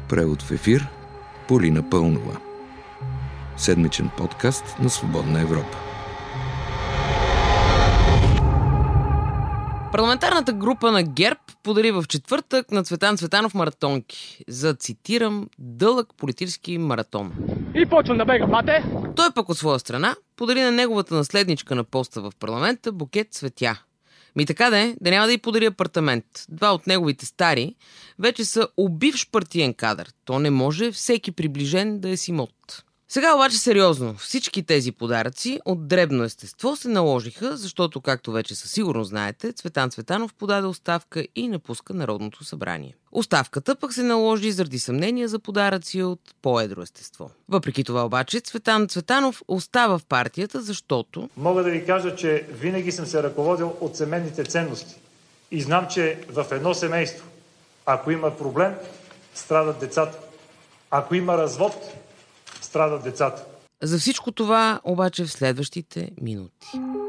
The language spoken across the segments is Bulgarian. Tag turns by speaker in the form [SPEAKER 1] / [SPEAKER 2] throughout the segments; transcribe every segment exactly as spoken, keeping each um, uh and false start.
[SPEAKER 1] Превод в ефир Полина Пълнова. Седмичен подкаст на Свободна Европа.
[SPEAKER 2] Парламентарната група на ГЕРБ подари в четвъртък на Цветан Цветанов маратонки за, цитирам, дълъг политически маратон.
[SPEAKER 3] И почвам да бегам, мате!
[SPEAKER 2] Той пък от своя страна подари на неговата наследничка на поста в парламента букет цветя. Ми така де, да няма да й подари апартамент. Два от неговите стари вече са убивш партиен кадър. То не може всеки приближен да е с имот. Сега обаче сериозно, всички тези подаръци от дребно естество се наложиха, защото, както вече със сигурно знаете, Цветан Цветанов подаде оставка и напуска Народното събрание. Оставката пък се наложи заради съмнения за подаръци от по-едро естество. Въпреки това обаче, Цветан Цветанов остава в партията, защото...
[SPEAKER 4] Мога да ви кажа, че винаги съм се ръководил от семейните ценности. И знам, че в едно семейство, ако има проблем, страдат децата. Ако има развод, страдат децата.
[SPEAKER 2] За всичко това обаче в следващите минути.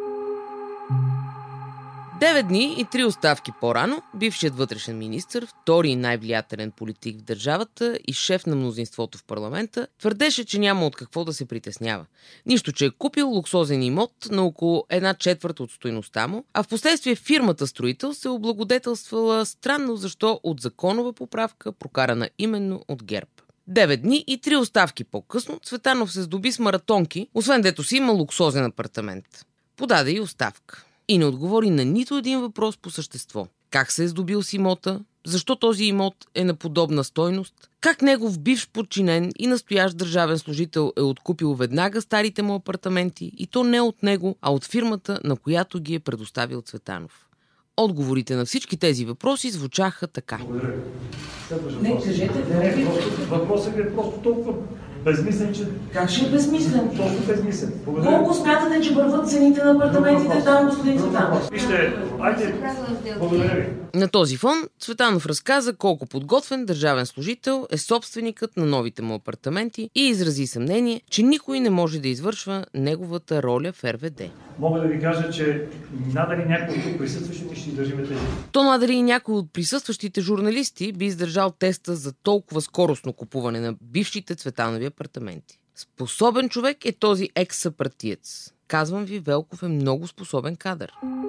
[SPEAKER 2] Девет дни и три оставки по-рано, бившият вътрешен министър, втори и най-влиятелен политик в държавата и шеф на мнозинството в парламента, твърдеше, че няма от какво да се притеснява. Нищо, че е купил луксозен имот на около една четвърт от стойността му, а в последствие фирмата строител се облагодетелствала странно защо от законова поправка, прокарана именно от ГЕРБ. Девет дни и три оставки по-късно Цветанов се здоби с маратонки, освен дето си има луксозен апартамент. Подаде и оставка. И не отговори на нито един въпрос по същество. Как се е здобил с имота? Защо този имот е на подобна стойност? Как негов бивш подчинен и настоящ държавен служител е откупил веднага старите му апартаменти и то не от него, а от фирмата, на която ги е предоставил Цветанов? Отговорите на всички тези въпроси звучаха така.
[SPEAKER 4] Благодаря.
[SPEAKER 5] Не, кажете,
[SPEAKER 4] не, не, просто, въпросът ви е просто толкова безмислен, че...
[SPEAKER 5] Как ще е безмислен?
[SPEAKER 4] Толкова безмислен. Благодаря.
[SPEAKER 5] Колко смятате, че върват цените на апартаментите там, господин Цветанов?
[SPEAKER 4] Вижте, айде, благодаря ви.
[SPEAKER 2] На този фон Цветанов разказа колко подготвен държавен служител е собственикът на новите му апартаменти и изрази съмнение, че никой не може да извършва неговата роля в Р В Д.
[SPEAKER 4] Мога да ви кажа, че надали някой от тук присъстващи ще издържиме тези.
[SPEAKER 2] То надали и някой от присъстващите журналисти би издържал теста за толкова скоростно купуване на бившите Цветанови апартаменти. Способен човек е този екс-съпартиец. Казвам ви, Велков е много способен кадър.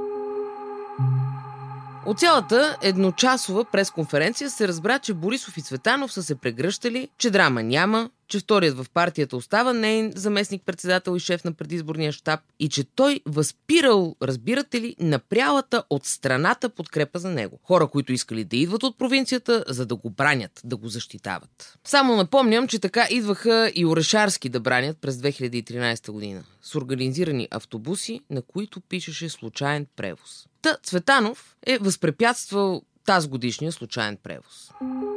[SPEAKER 2] От цялата едночасова пресконференция се разбра, че Борисов и Цветанов са се прегръщали, че драма няма, че вторият в партията остава нейн заместник-председател и шеф на предизборния щаб и че той възпирал, разбирате ли, напрялата от страната подкрепа за него. Хора, които искали да идват от провинцията, за да го бранят, да го защитават. Само напомням, че така идваха и Орешарски да бранят през две хиляди и тринадесета година с организирани автобуси, на които пишеше случайен превоз. Та Цветанов е възпрепятствал тази годишния случайен превоз.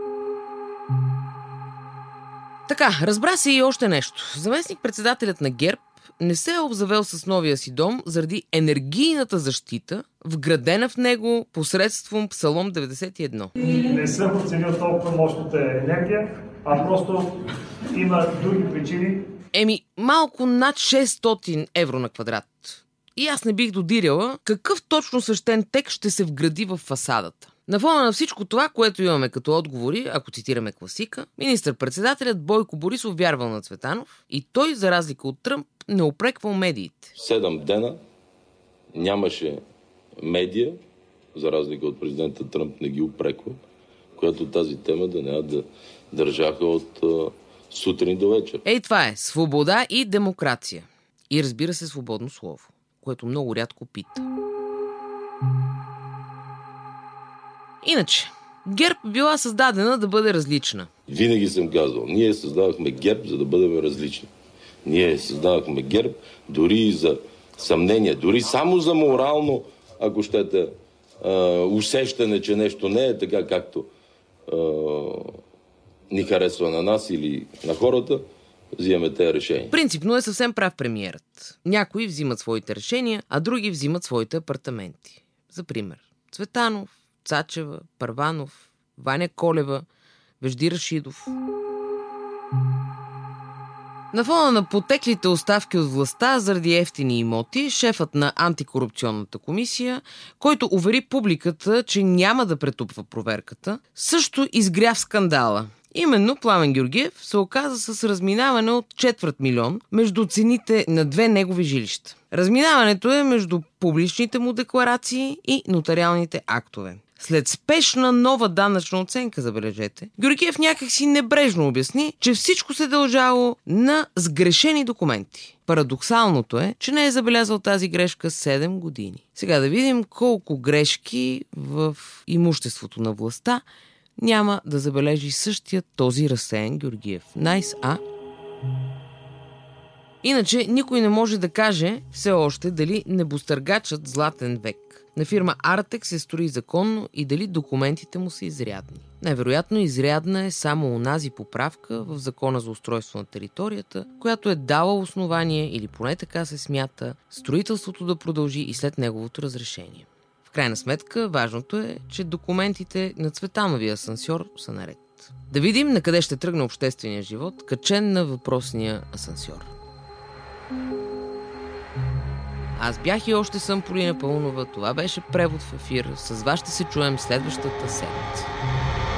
[SPEAKER 2] Така, разбра се и още нещо. Заместник-председателят на ГЕРБ не се е обзавел с новия си дом заради енергийната защита, вградена в него посредством Псалом деветдесет и едно.
[SPEAKER 4] Не съм оценил толкова мощната енергия, а просто има други причини.
[SPEAKER 2] Еми, малко над шестстотин евро на квадрат. И аз не бих додиряла какъв точно свещен текст ще се вгради в фасадата. На фона на всичко това, което имаме като отговори, ако цитираме класика, министър-председателят Бойко Борисов вярвал на Цветанов и той, за разлика от Тръмп, не упреквал медиите.
[SPEAKER 6] Седем дена нямаше медия, за разлика от президента Тръмп не ги упреква, която тази тема да няма да държаха от а, сутрин до вечер.
[SPEAKER 2] Ей, това е свобода и демокрация. И разбира се, свободно слово, което много рядко пита. Иначе, ГЕРБ била създадена да бъде различна.
[SPEAKER 6] Винаги съм казвал, ние създавахме ГЕРБ, за да бъдем различни. Ние създавахме ГЕРБ дори и за съмнение, дори само за морално, ако щете, усещане, че нещо не е така, както а, ни харесва на нас или на хората, взимаме тези решения.
[SPEAKER 2] Принципно е съвсем прав премиерът. Някои взимат своите решения, а други взимат своите апартаменти. За пример, Цветанов, Цачева, Първанов, Ваня Колева, Вежди Рашидов. На фона на потеклите оставки от властта заради ефтини имоти, шефът на антикорупционната комисия, който увери публиката, че няма да претупва проверката, също изгря в скандала. Именно Пламен Георгиев се оказа с разминаване от четвърт милион между цените на две негови жилища. Разминаването е между публичните му декларации и нотариалните актове. След спешна нова данъчна оценка, забележете, Георгиев някакси небрежно обясни, че всичко се дължало на сгрешени документи. Парадоксалното е, че не е забелязал тази грешка седем години. Сега да видим колко грешки в имуществото на властта няма да забележи същия този разсеян Георгиев. Найс, а? Иначе никой не може да каже все още дали небостъргачът Златен век на фирма Артек се строи законно и дали документите му са изрядни. Най-вероятно изрядна е само онази поправка в Закона за устройство на територията, която е дала основание, или поне така се смята, строителството да продължи и след неговото разрешение. В крайна сметка, важното е, че документите на Цветановия асансьор са наред. Да видим на къде ще тръгне обществения живот, качен на въпросния асансьор. Аз бях и още съм Полина Паунова. Това беше превод в ефир. С вас ще се чуем следващата седмица.